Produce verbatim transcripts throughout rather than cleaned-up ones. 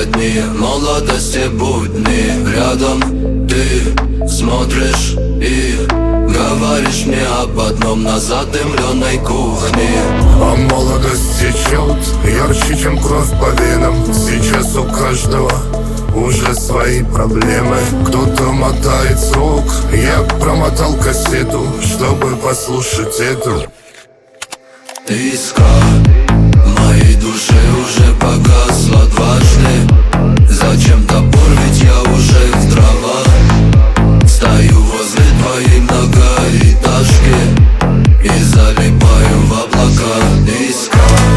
дни молодости будни. Рядом ты смотришь и говоришь мне об одном на задымленной кухне. А молодость течет ярче, чем кровь по венам. Сейчас у каждого уже свои проблемы. Кто-то мотает срок, я промотал кассету, чтобы послушать эту. Искра в моей душе уже погасла дважды. Зачем топор, ведь я уже в дровах. Стою возле твоей многоэтажки и залипаю в облака. Искра.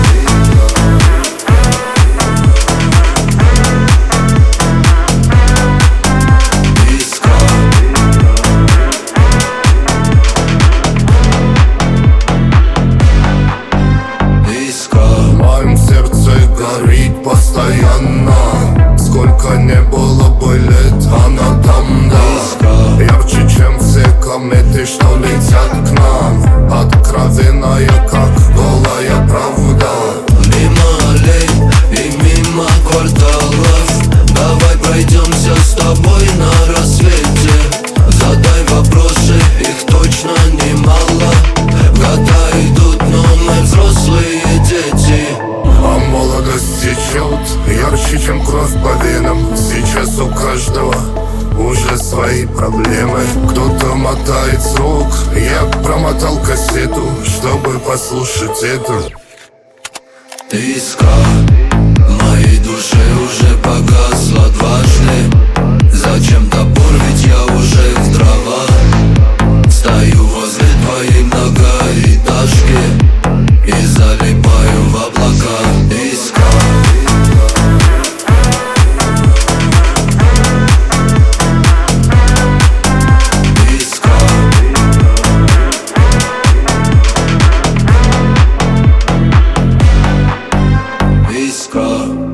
Горит постоянно. Сколько не было бы лет, она там, да. Ярче, чем все кометы, что летят к нам. Откровенная, как голая правда. Мимо аллей и мимо кварталов. Давай пройдемся с тобой на рассвете. Задай вопросы, их точно немало. Года идут, но мы взрослые дети. А молодость течет ярче, чем кровь по венам. Сейчас у каждого уже свои проблемы. Кто-то мотает срок, я промотал кассету, чтобы послушать эту. Искра в моей душе уже погасла дважды. Зачем топор, ведь я уже в дровах. Стою возле твоей многоэтажки и залипаю в облака. Искра. Искра.